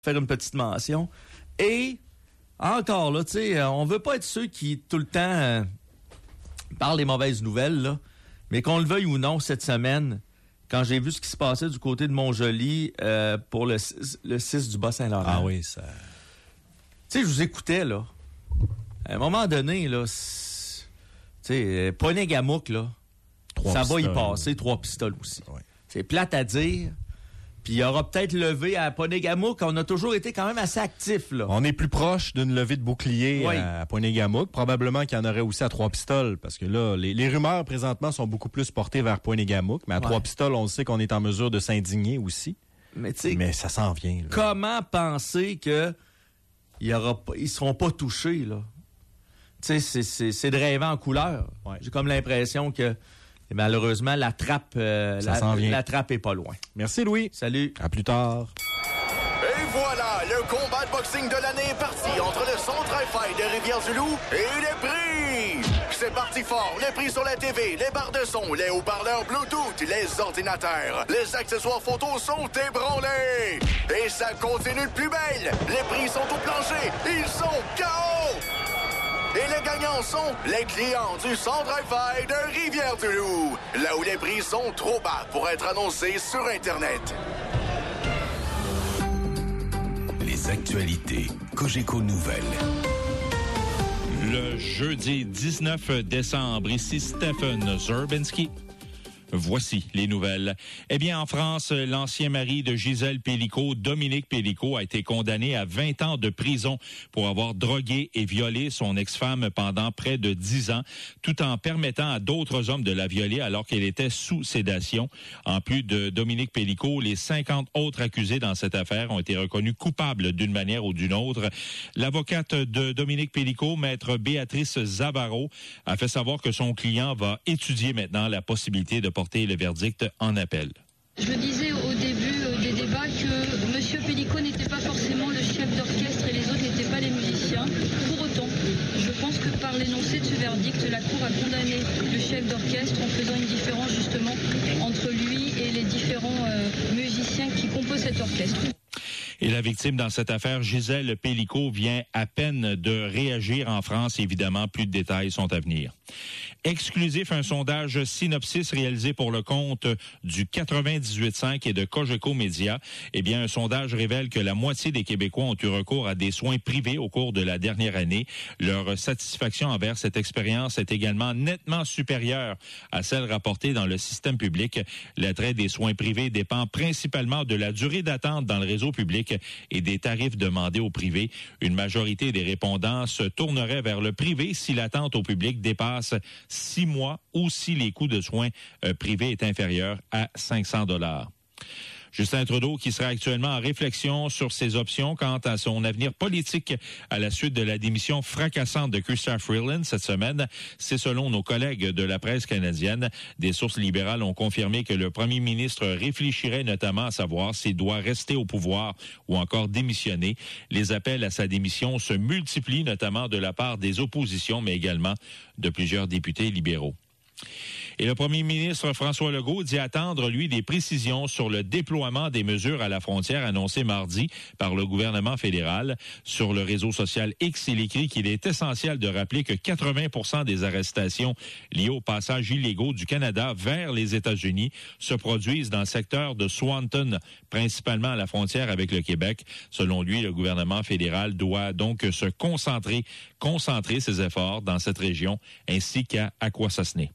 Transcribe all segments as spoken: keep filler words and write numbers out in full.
faire une petite mention. Et encore là, tu sais, on veut pas être ceux qui tout le temps euh, parlent des mauvaises nouvelles, là, mais qu'on le veuille ou non, cette semaine, quand j'ai vu ce qui se passait du côté de Montjoly euh, pour le, le six du Bas-Saint-Laurent. Ah oui, ça... Tu sais, je vous écoutais, là. À un moment donné, là, tu sais, Poinet-Gamouk, là, Trois ça pistoles. va y passer, trois pistoles aussi. Ouais. C'est plate à dire. Puis il y aura peut-être levé à Poinet-Gamouk. On a toujours été quand même assez actifs, là. On est plus proche d'une levée de bouclier oui. à Poinet-Gamouk. Probablement qu'il y en aurait aussi à Trois-Pistoles, parce que là, les, les rumeurs présentement sont beaucoup plus portées vers Poinet-Gamouk. Mais à ouais. Trois-Pistoles, on sait qu'on est en mesure de s'indigner aussi. Mais, mais ça s'en vient. Là. Comment penser que il y aura pas, ils seront pas touchés, là? Tu sais, c'est, c'est, c'est de rêver en couleur. Ouais. J'ai comme l'impression que et malheureusement, la trappe, euh, la, la trappe est pas loin. Merci, Louis. Salut. À plus tard. Et voilà, le combat de boxing de l'année est parti entre le Centre Hi-Fi de Rivière-du-Loup et les prix. C'est parti fort. Les prix sur la T V, les barres de son, les haut-parleurs Bluetooth, les ordinateurs, les accessoires photos sont ébranlés. Et ça continue de plus belle. Les prix sont au plancher. Ils sont K O. Et les gagnants sont les clients du Centre Hi-Fi de Rivière-du-Loup, là où les prix sont trop bas pour être annoncés sur Internet. Les actualités Cogeco Nouvelles. Le jeudi dix-neuf décembre, ici Stephen Zerbinski. Voici les nouvelles. Eh bien, en France, l'ancien mari de Gisèle Pélicaud, Dominique Pélicaud, a été condamné à vingt ans de prison pour avoir drogué et violé son ex-femme pendant près de dix ans, tout en permettant à d'autres hommes de la violer alors qu'elle était sous sédation. En plus de Dominique Pélicaud, les cinquante autres accusés dans cette affaire ont été reconnus coupables d'une manière ou d'une autre. L'avocate de Dominique Pélicaud, maître Béatrice Zavaro, a fait savoir que son client va étudier maintenant la possibilité de porter le verdict en appel. Je disais au début euh, des débats que M. Pélicaud n'était pas forcément le chef d'orchestre et les autres n'étaient pas les musiciens. Pour autant, je pense que par l'énoncé de ce verdict, la Cour a condamné le chef d'orchestre en faisant une différence justement entre lui et les différents euh, musiciens qui composent cet orchestre. Et la victime dans cette affaire, Gisèle Pélicaud, vient à peine de réagir en France. Évidemment, plus de détails sont à venir. Exclusif, un sondage Synopsis réalisé pour le compte du quatre-vingt-dix-huit cinq et de Cogeco Média. Eh bien, un sondage révèle que la moitié des Québécois ont eu recours à des soins privés au cours de la dernière année. Leur satisfaction envers cette expérience est également nettement supérieure à celle rapportée dans le système public. L'attrait des soins privés dépend principalement de la durée d'attente dans le réseau public et des tarifs demandés au privé. Une majorité des répondants se tourneraient vers le privé si l'attente au public dépasse six mois ou si les coûts de soins euh, privés est inférieur à cinq cents dollars. Justin Trudeau, qui sera actuellement en réflexion sur ses options quant à son avenir politique à la suite de la démission fracassante de Chrystia Freeland cette semaine. C'est selon nos collègues de la presse canadienne. Des sources libérales ont confirmé que le premier ministre réfléchirait notamment à savoir s'il doit rester au pouvoir ou encore démissionner. Les appels à sa démission se multiplient, notamment de la part des oppositions, mais également de plusieurs députés libéraux. Et le premier ministre François Legault dit attendre, lui, des précisions sur le déploiement des mesures à la frontière annoncées mardi par le gouvernement fédéral. Sur le réseau social X, il écrit qu'il est essentiel de rappeler que quatre-vingts pour cent des arrestations liées aux passages illégaux du Canada vers les États-Unis se produisent dans le secteur de Swanton, principalement à la frontière avec le Québec. Selon lui, le gouvernement fédéral doit donc se concentrer, concentrer ses efforts dans cette région ainsi qu'à Akwesasne.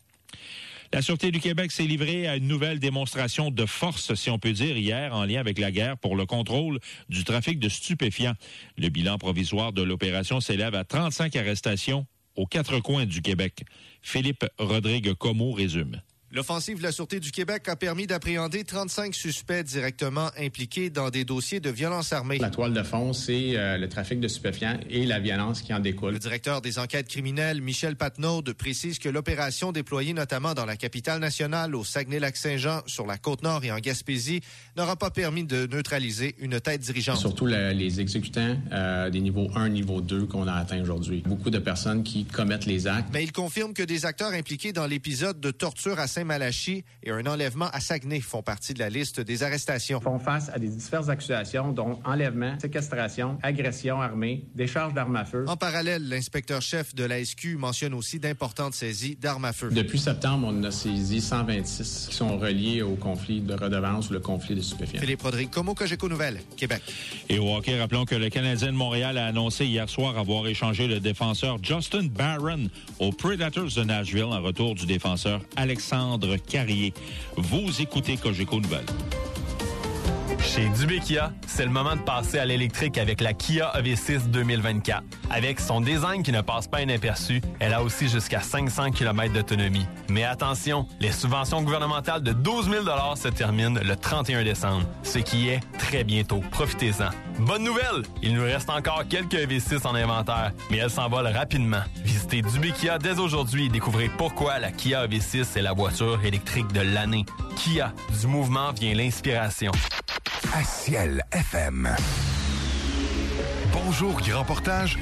La Sûreté du Québec s'est livrée à une nouvelle démonstration de force, si on peut dire, hier, en lien avec la guerre pour le contrôle du trafic de stupéfiants. Le bilan provisoire de l'opération s'élève à trente-cinq arrestations aux quatre coins du Québec. Philippe Rodrigue-Comeau résume. L'offensive de la Sûreté du Québec a permis d'appréhender trente-cinq suspects directement impliqués dans des dossiers de violence armée. La toile de fond, c'est euh, le trafic de stupéfiants et la violence qui en découle. Le directeur des enquêtes criminelles, Michel Patnaud, précise que l'opération déployée notamment dans la capitale nationale, au Saguenay-Lac-Saint-Jean, sur la Côte-Nord et en Gaspésie, n'aura pas permis de neutraliser une tête dirigeante. Surtout le, les exécutants euh, des niveaux un, niveau deux qu'on a atteint aujourd'hui. Beaucoup de personnes qui commettent les actes. Mais il confirme que des acteurs impliqués dans l'épisode de torture à Saint Saint-Malachie et un enlèvement à Saguenay font partie de la liste des arrestations. Font face à des diverses accusations, dont enlèvement, séquestration, agression armée, décharge d'armes à feu. En parallèle, l'inspecteur-chef de la S Q mentionne aussi d'importantes saisies d'armes à feu. Depuis septembre, on a saisi cent vingt-six qui sont reliés au conflit de redevance ou le conflit de stupéfiants. Philippe Rodrigue, Como, Cogeco Nouvelles, Québec. Et au hockey, rappelons que le Canadien de Montréal a annoncé hier soir avoir échangé le défenseur Justin Barron aux Predators de Nashville en retour du défenseur Alexandre Carrier. Vous écoutez Cogeco Nouvelles. Chez Dubé Kia, c'est le moment de passer à l'électrique avec la Kia E V six deux mille vingt-quatre. Avec son design qui ne passe pas inaperçu, elle a aussi jusqu'à cinq cents kilomètres d'autonomie. Mais attention, les subventions gouvernementales de douze mille dollars se terminent le trente et un décembre, ce qui est très bientôt. Profitez-en. Bonne nouvelle! Il nous reste encore quelques E V six en inventaire, mais elles s'envolent rapidement. Visitez Dubé Kia dès aujourd'hui et découvrez pourquoi la Kia E V six est la voiture électrique de l'année. Kia, du mouvement vient l'inspiration. À Ciel F M. Bonjour, Grand Portage.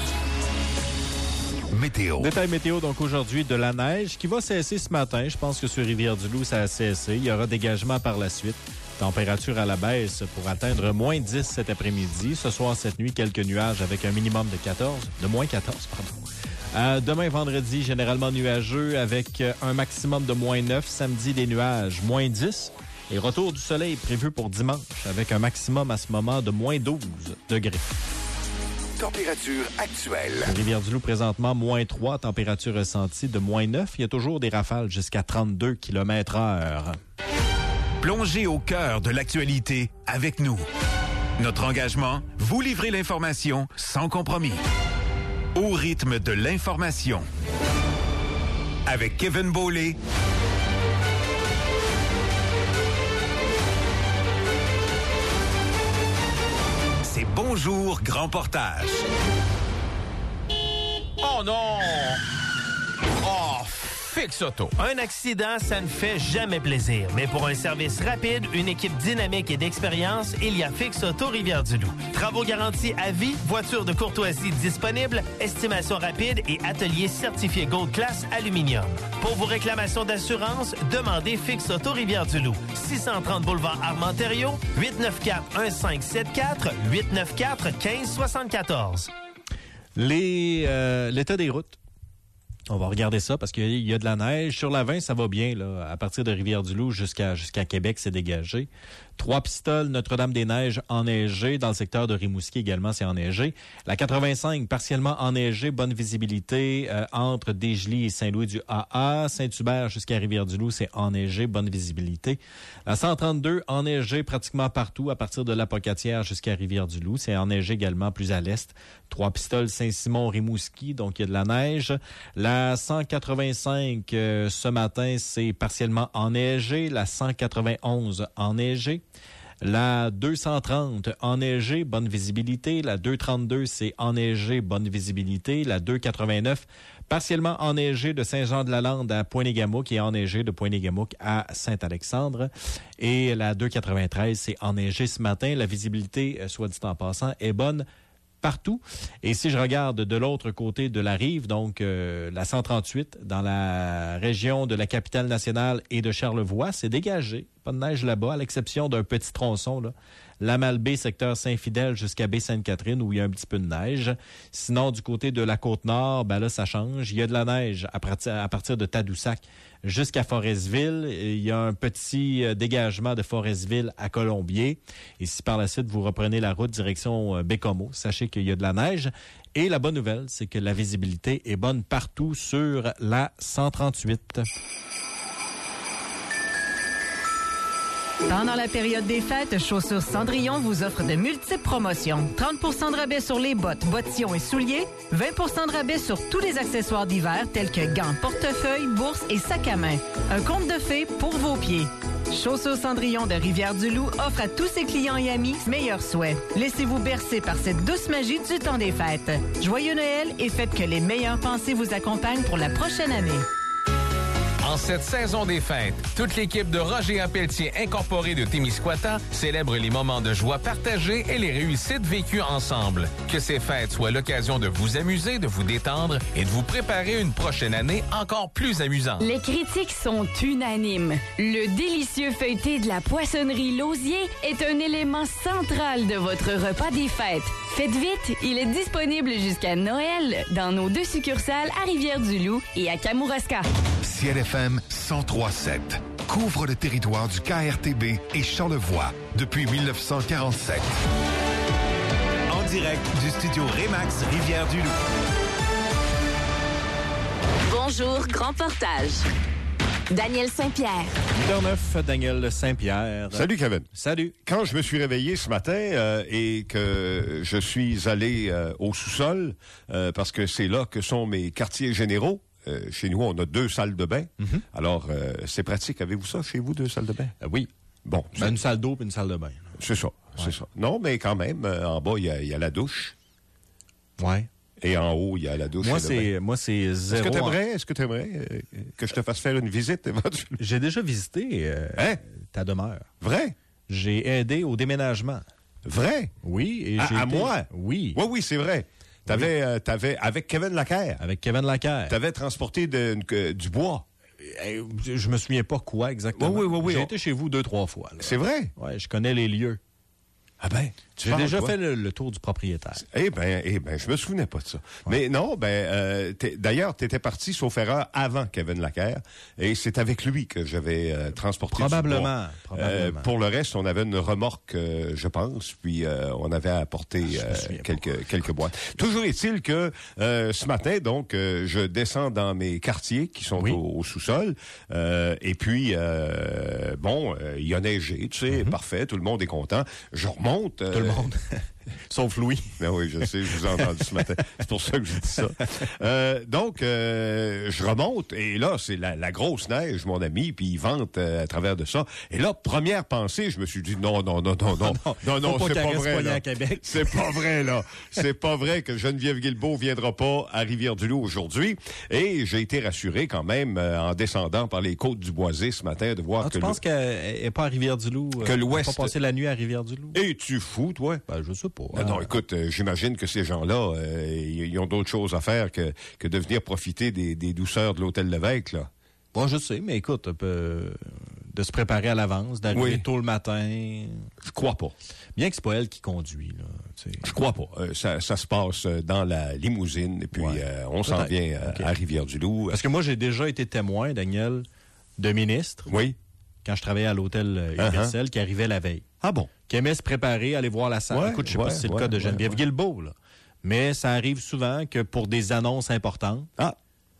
Météo. Détail météo, donc aujourd'hui, de la neige qui va cesser ce matin. Je pense que sur Rivière-du-Loup, ça a cessé. Il y aura dégagement par la suite. Température à la baisse pour atteindre moins dix cet après-midi. Ce soir, cette nuit, quelques nuages avec un minimum de quatorze. De moins quatorze, pardon. Euh, demain, vendredi, généralement nuageux avec un maximum de moins neuf. Samedi, des nuages, moins dix. Et retour du soleil prévu pour dimanche avec un maximum à ce moment de moins douze degrés. Température actuelle. Rivière-du-Loup, présentement, moins trois. Température ressentie de moins neuf. Il y a toujours des rafales jusqu'à trente-deux kilomètres heure. Plongez au cœur de l'actualité avec nous. Notre engagement, vous livrer l'information sans compromis. Au rythme de l'information. Avec Kevin Beaulé. C'est Bonjour Grand Portage. Oh non! Oh, Fix Auto. Un accident, ça ne fait jamais plaisir. Mais pour un service rapide, une équipe dynamique et d'expérience, il y a Fix Auto Rivière-du-Loup. Travaux garantis à vie, voitures de courtoisie disponibles, estimation rapide et atelier certifié Gold Class Aluminium. Pour vos réclamations d'assurance, demandez Fix Auto Rivière-du-Loup. six cent trente boulevard Armand-Thériault, huit neuf quatre un cinq sept quatre, huit neuf quatre un cinq sept quatre. Les, euh, l'état des routes. On va regarder ça parce qu'il y a de la neige. Sur la vingt, ça va bien. Là. À partir de Rivière-du-Loup jusqu'à, jusqu'à Québec, c'est dégagé. Trois-Pistoles, Notre-Dame-des-Neiges, enneigé. Dans le secteur de Rimouski également, c'est enneigé. La quatre-vingt-cinq, partiellement enneigée. Bonne visibilité euh, entre Desjely et Saint-Louis-du-A A. Saint-Hubert jusqu'à Rivière-du-Loup, c'est enneigé. Bonne visibilité. La cent trente-deux, enneigée pratiquement partout à partir de la Pocatière jusqu'à Rivière-du-Loup. C'est enneigé également plus à l'est. Trois-Pistoles, Saint-Simon, Rimouski. Donc, il y a de la neige. La cent quatre-vingt-cinq, euh, ce matin, c'est partiellement enneigé. La cent quatre-vingt-onze, enneigée. La deux cent trente, enneigée, bonne visibilité. La deux cent trente-deux, c'est enneigé, bonne visibilité. La deux cent quatre-vingt-neuf, partiellement enneigée de Saint-Jean-de-la-Lande à Pointe-Négamouk et enneigée de Pointe-Négamouk à Saint-Alexandre. Et la deux cent quatre-vingt-treize, c'est enneigé ce matin. La visibilité, soit dit en passant, est bonne partout. Et si je regarde de l'autre côté de la rive, donc euh, la cent trente-huit, dans la région de la Capitale-Nationale et de Charlevoix, c'est dégagé. Pas de neige là-bas, à l'exception d'un petit tronçon, là. La Malbaie, secteur Saint-Fidèle jusqu'à Baie-Sainte-Catherine, où il y a un petit peu de neige. Sinon, du côté de la Côte-Nord, ben là, ça change. Il y a de la neige à partir, à partir de Tadoussac jusqu'à Forestville. Il y a un petit dégagement de Forestville à Colombier. Et si par la suite, vous reprenez la route direction Bécomo, sachez qu'il y a de la neige. Et la bonne nouvelle, c'est que la visibilité est bonne partout sur la cent trente-huit. Pendant la période des fêtes, Chaussures Cendrillon vous offre de multiples promotions. trente pour cent de rabais sur les bottes, bottillons et souliers. vingt pour cent de rabais sur tous les accessoires d'hiver tels que gants, portefeuilles, bourses et sacs à main. Un conte de fées pour vos pieds. Chaussures Cendrillon de Rivière-du-Loup offre à tous ses clients et amis meilleurs souhaits. Laissez-vous bercer par cette douce magie du temps des Joyeux Noël et faites que les meilleures pensées vous accompagnent pour la prochaine année. En cette saison des fêtes, toute l'équipe de Roger A. Pelletier Incorporé de Témiscouata célèbre les moments de joie partagés et les réussites vécues ensemble. Que ces fêtes soient l'occasion de vous amuser, de vous détendre et de vous préparer une prochaine année encore plus amusante. Les critiques sont unanimes. Le délicieux feuilleté de la poissonnerie Lausier est un élément central de votre repas des fêtes. Faites vite, il est disponible jusqu'à Noël dans nos deux succursales à Rivière-du-Loup et à Kamouraska. Ciel F M cent trois sept couvre le territoire du K R T B et Charlevoix depuis dix-neuf cent quarante-sept. En direct du studio Remax Rivière-du-Loup. Bonjour, grand portage. Daniel Saint-Pierre. huit heures neuf, Daniel Saint-Pierre. Salut, Kevin. Salut. Quand je me suis réveillé ce matin euh, et que je suis allé euh, au sous-sol, euh, parce que c'est là que sont mes quartiers généraux, euh, chez nous, on a deux salles de bain. Mm-hmm. Alors, euh, c'est pratique. Avez-vous ça chez vous, deux salles de bain? Euh, oui. Bon. Ben, une salle d'eau et une salle de bain. C'est ça, ouais. c'est ça. Non, mais quand même, euh, en bas, il y, y a la douche. Ouais. Et en haut, il y a la douche. Moi, et le c'est, bain. moi, c'est zéro. Est-ce que t'aimerais, est-ce que t'aimerais euh, que je te fasse faire une visite éventuellement? J'ai déjà visité euh, hein? ta demeure. Vrai? J'ai aidé au déménagement. Vrai? Oui. Et à, j'ai à été... moi? Oui. Oui, oui, c'est vrai. T'avais, oui. euh, t'avais, avec Kevin Lacaire. Avec Kevin Lacaire. T'avais transporté de, de, du bois. Je me souviens pas quoi exactement. Oui, oui, oui. oui j'ai on... été chez vous deux, trois fois. Là. C'est vrai? Oui, je connais les lieux. Ah ben, tu J'ai déjà toi? fait le, le tour du propriétaire. Eh ben, eh ben, je me souvenais pas de ça. Ouais. Mais non, ben, euh, t'es, d'ailleurs, tu étais parti, sauf erreur, avant Kevin Lacaire, et c'est avec lui que j'avais euh, transporté. Probablement. probablement. Euh, pour le reste, on avait une remorque, euh, je pense, puis euh, on avait apporté euh, quelques quelques boîtes. Toujours est-il que euh, ce matin, donc, euh, je descends dans mes quartiers qui sont oui. au, au sous-sol, euh, et puis euh, bon, il y a neigé, tu sais, mm-hmm. parfait, tout le monde est content. Je remonte. Tout euh, le monde. Sauf Louis. Ben oui, je sais, je vous ai entendu ce matin. C'est pour ça que je dis ça. Euh, donc, euh, je remonte et là, c'est la, la grosse neige, mon ami, puis il vente euh, à travers de ça. Et là, première pensée, je me suis dit non, non, non, non, non, non, non, non c'est pas vrai. Là. C'est pas vrai, là. C'est pas vrai que Geneviève Guilbeault viendra pas à Rivière-du-Loup aujourd'hui. Et j'ai été rassuré quand même euh, en descendant par les côtes du Boisé ce matin de voir ah, que... Tu penses le... qu'elle n'est pas à Rivière-du-Loup? Que l'Ouest... Elle n'a pas passé la nuit à Rivière-du-Loup? Es-tu fou, toi? Ben, je sais pas. Non, non, écoute, euh, j'imagine que ces gens-là, euh, ils ont d'autres choses à faire que, que de venir profiter des, des douceurs de l'Hôtel Lévesque, là. Bon, je sais, mais écoute, euh, de se préparer à l'avance, d'arriver oui. tôt le matin... Je crois pas. Bien que c'est pas elle qui conduit, là. T'sais. Je crois pas. Euh, ça, ça se passe dans la limousine, et puis ouais. euh, on s'en vient euh, okay. à Rivière-du-Loup. Parce que moi, j'ai déjà été témoin, Daniel, de ministres. Oui. Quand je travaillais à l'Hôtel Universel, uh-huh. qui arrivait la veille. Ah bon? Qui aimait se préparer, aller voir la salle. Ouais, Écoute, je sais ouais, pas si c'est ouais, le cas de Geneviève ouais, Guilbeault, là. Mais ça arrive souvent que pour des annonces importantes, ah.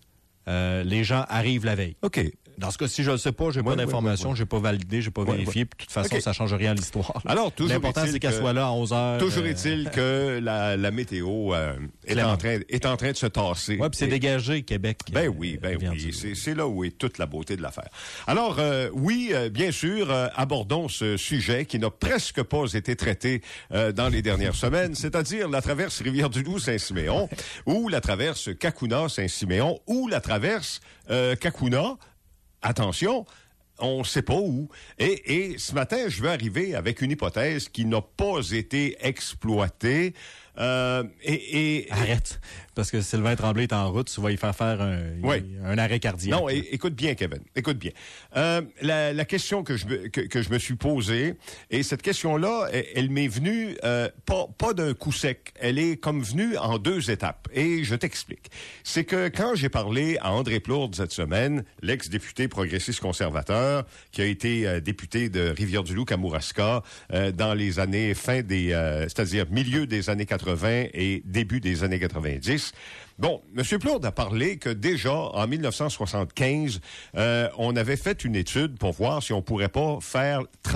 euh, les gens arrivent la veille. OK. Dans ce cas-ci, je ne le sais pas, j'ai ouais, pas d'informations, ouais, ouais, ouais. j'ai pas validé, j'ai pas ouais, vérifié. Ouais. De toute façon, okay. ça change rien à l'histoire. Alors, toujours L'important, c'est qu'elle que, soit là à onze heures. Toujours euh... est-il que la, la météo euh, est, en train, est en train de se tasser. Oui, puis c'est et... dégagé, Québec. Ben euh, oui, ben oui. C'est, c'est là où est toute la beauté de l'affaire. Alors, euh, oui, euh, bien sûr, euh, abordons ce sujet qui n'a presque pas été traité euh, dans les dernières semaines, c'est-à-dire la traverse Rivière-du-Loup-Saint-Siméon, ou la traverse Cacouna-Saint-Siméon, ou la traverse euh, Cacouna... Attention, on ne sait pas où. Et, et ce matin, je vais arriver avec une hypothèse qui n'a pas été exploitée. Euh, et, et, Arrête, parce que Sylvain Tremblay est en route, tu vas y faire faire un, oui. un arrêt cardiaque. Non, é- écoute bien, Kevin, écoute bien. Euh, la, la question que je, me, que, que je me suis posée, et cette question-là, elle, elle m'est venue euh, pas, pas d'un coup sec, elle est comme venue en deux étapes. Et je t'explique. C'est que quand j'ai parlé à André Plourde cette semaine, l'ex-député progressiste conservateur, qui a été euh, député de Rivière-du-Loup-Kamouraska euh, dans les années fin des, euh, c'est-à-dire milieu des années quatre-vingts et début des années quatre-vingt-dix. Bon, M. Plourde a parlé que déjà, en dix-neuf cent soixante-quinze, euh, on avait fait une étude pour voir si on pourrait pas faire trans-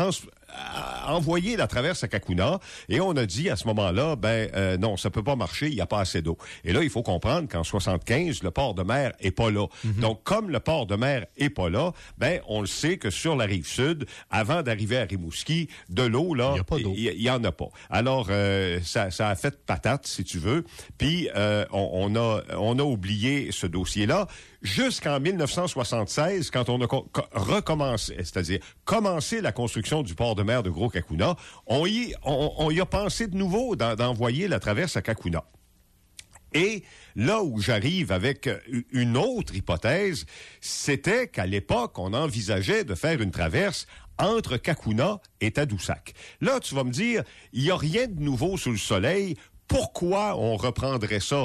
envoyer la traverse à Kakuna et on a dit à ce moment-là, ben euh, non, ça peut pas marcher, il n'y a pas assez d'eau. Et là, il faut comprendre qu'en soixante-quinze, le port de mer est pas là. Mm-hmm. Donc, comme le port de mer est pas là, ben on le sait que sur la rive sud, avant d'arriver à Rimouski, de l'eau, là, il y en a pas. Alors, euh, ça, ça a fait patate, si tu veux, puis euh, on, on, a, on a oublié ce dossier-là jusqu'en mille neuf cent soixante-seize, quand on a co- recommencé, c'est-à-dire commencé la construction du port de mer de Gros-Kakuna, on y, on, on y a pensé de nouveau d'en, d'envoyer la traverse à Kakuna. Et là où j'arrive avec une autre hypothèse, c'était qu'à l'époque, on envisageait de faire une traverse entre Kakuna et Tadoussac. Là, tu vas me dire, il n'y a rien de nouveau sous le soleil. Pourquoi on reprendrait ça